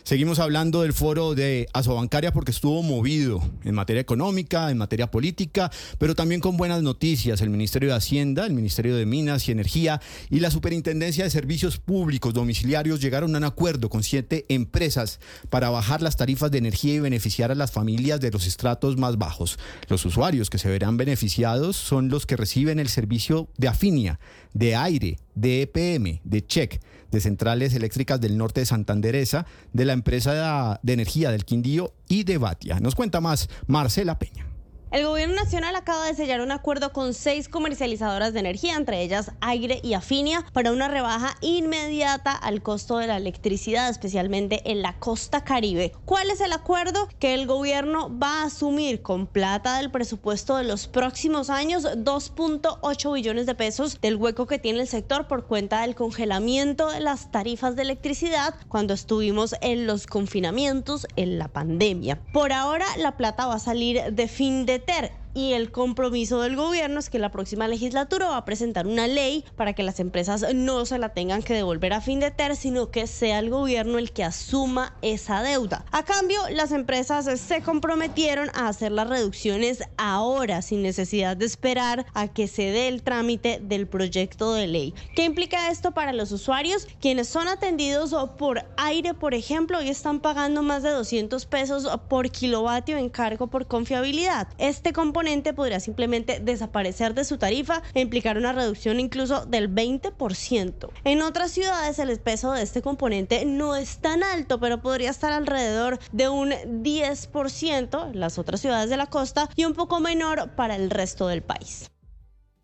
Seguimos hablando del foro de Asobancaria porque estuvo movido en materia económica, en materia política, pero también con buenas noticias. El Ministerio de Hacienda, el Ministerio de Minas y Energía y la Superintendencia de Servicios Públicos Domiciliarios llegaron a un acuerdo con 7 empresas para bajar las tarifas de energía y beneficiar a las familias de los estratos más bajos. Los usuarios que se verán beneficiados son los que reciben el servicio de Afinia, de Aire, de EPM, de Check, de Centrales Eléctricas del Norte de Santanderesa, de la empresa de energía del Quindío y de Batia. Nos cuenta más Marcela Peña. El gobierno nacional acaba de sellar un acuerdo con 6 comercializadoras de energía, entre ellas Aire y Afinia, para una rebaja inmediata al costo de la electricidad, especialmente en la costa Caribe. ¿Cuál es el acuerdo? Que el gobierno va a asumir con plata del presupuesto de los próximos años 2.8 billones de pesos del hueco que tiene el sector por cuenta del congelamiento de las tarifas de electricidad cuando estuvimos en los confinamientos en la pandemia. Por ahora la plata va a salir de Findeter y el compromiso del gobierno es que la próxima legislatura va a presentar una ley para que las empresas no se la tengan que devolver a Findeter, sino que sea el gobierno el que asuma esa deuda. A cambio, las empresas se comprometieron a hacer las reducciones ahora, sin necesidad de esperar a que se dé el trámite del proyecto de ley. ¿Qué implica esto para los usuarios? Quienes son atendidos por Aire, por ejemplo, hoy están pagando más de 200 pesos por kilovatio en cargo por confiabilidad. Este componente podría simplemente desaparecer de su tarifa e implicar una reducción incluso del 20%. En otras ciudades el peso de este componente no es tan alto, pero podría estar alrededor de un 10% en las otras ciudades de la costa y un poco menor para el resto del país.